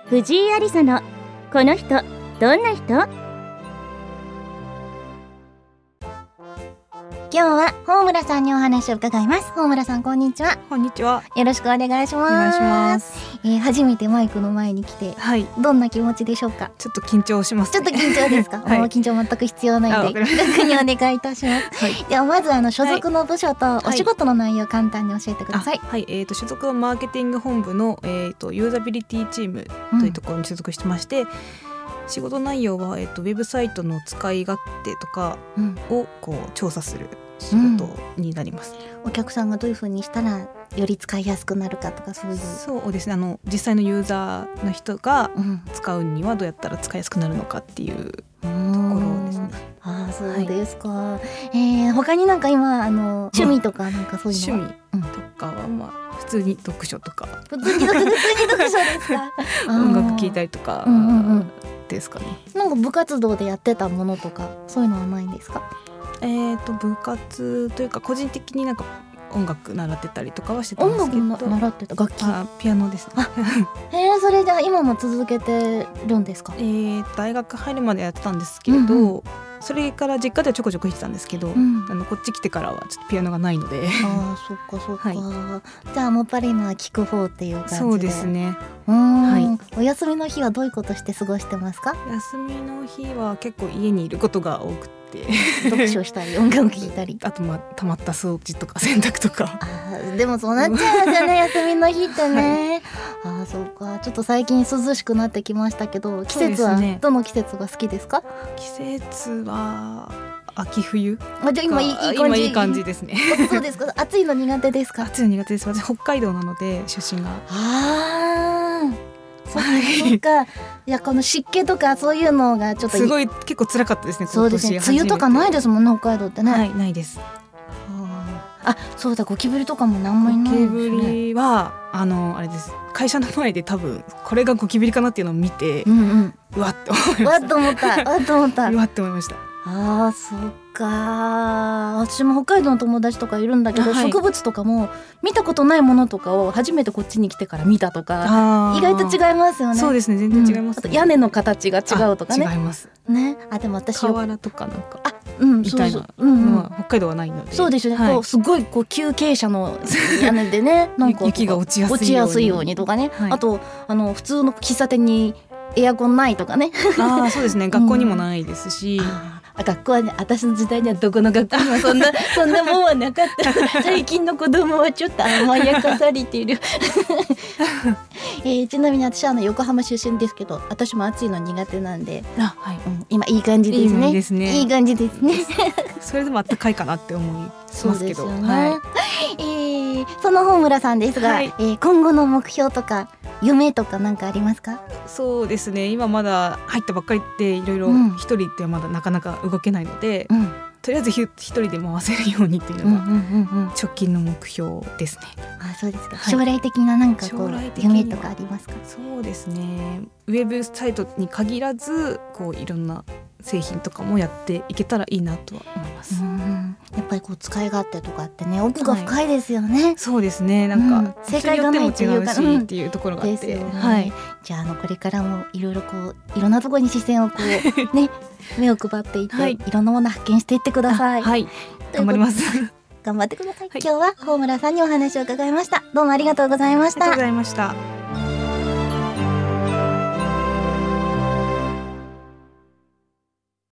藤井有沙のこの人どんな人。今日は大村さんにお話を伺います。大村さん、こんにちは。 こんにちは。 よろしくお願いします。 お願いします。 初めてマイクの前に来て、 はい、 どんな気持ちでしょうか？ ちょっと緊張します、ね。 ちょっと緊張ですか？ はい、 もう緊張全く必要ないので楽にお願いいたします。はい、ではまず所属の部署とお仕事の内容を簡単に教えてください。 はい、所属はマーケティング本部の、ユーザビリティチームというところに所属してまして、仕事内容は、ウェブサイトの使い勝手とかをこう調査する仕事になります。 お客さんがどういう風にしたらより使いやすくなるかとか、そういう。 そうですね、実際のユーザーの人が使うにはどうやったら使いやすくなるのかっていうところですね。 ああ、そうですか。はい、他になんか今趣味とかなんかそういうのは、 趣味とかは普通に読書とか普通に読書ですか？ 音楽聴いたりとかですかね。 なんか部活動でやってたものとかそういうのはないんですか？ 部活というか個人的になんか音楽習ってたりとかはしてたんですけど。 音楽習ってた楽器？ ピアノですね。 それじゃあ今も続けてるんですか？ 大学入るまでやってたんですけど、それから実家ではちょこちょこ弾いてたんですけど、こっち来てからはちょっとピアノがないので。 ああ、そっかそっか。はい、じゃあもっぱり今は聴く方っていう感じで。 そうですね。 はい、お休みの日はどういうことして過ごしてますか？ 休みの日は結構家にいることが多くて読書したり音楽聴いたりあと溜まった掃除とか洗濯とか。 でもそうなっちゃうんじゃね休みの日ってね。はい、そうか。ちょっと最近涼しくなってきましたけど、季節はどの季節が好きですか？ 季節は秋冬。 じゃあ今いい感じですね。そうですか。暑いの苦手ですか？ 暑いの苦手です。私北海道なので出身が。 そっか。いや、この湿気とかそういうのがちょっとすごい結構辛かったですね。 そうですね。梅雨とかないですもんね、北海道ってね。 はい、ないです。 そうだ、ゴキブリとかもなんもいないですね。 ゴキブリはあれです。会社の前で多分これがゴキブリかなっていうのを見て、うわって思いました。 うわっと思ったうわって思いました。 そっか。私も北海道の友達とかいるんだけど、植物とかも見たことないものとかを初めてこっちに来てから見たとか、意外と違いますよね。 そうですね、全然違いますね。 あと屋根の形が違うとかね。 違いますね。でも私瓦とかなんかみたいなのは北海道はないので。 そうですね。すごい急傾斜の屋根でね、なんか雪が落ちやすいようにとかね。あと普通の喫茶店にエアコンないとかね。 そうですね。学校にもないですし。 学校はね、私の時代にはどこの学校にもそんなもんはなかった。最近の子供はちょっと甘やかされている。ちなみに私は横浜出身ですけど、私も暑いの苦手なんで、今いい感じですね。いい感じですね。 それでも暖かいかなって思いますけど。 その本村さんですが、今後の目標とか夢とか何かありますか？そうですね、今まだ入ったばっかりでいろいろ一人ってまだなかなか動けないので、とりあえず一人で回せるようにっていうのが直近の目標ですね。 そうですか。将来的な何か夢とかありますか？ そうですね、ウェブサイトに限らずいろんな製品とかもやっていけたらいいなとは思います。 やっぱり使い勝手とかってね、奥が深いですよね。 そうですね、なんか正解がないっていうかっていうところがあって、 じゃあこれからもいろいろいろんなところに視線をね目を配っていて、いろんなもの発見していってください。 頑張ります。 頑張ってください。今日は大村さんにお話を伺いました。どうもありがとうございました。 ありがとうございました。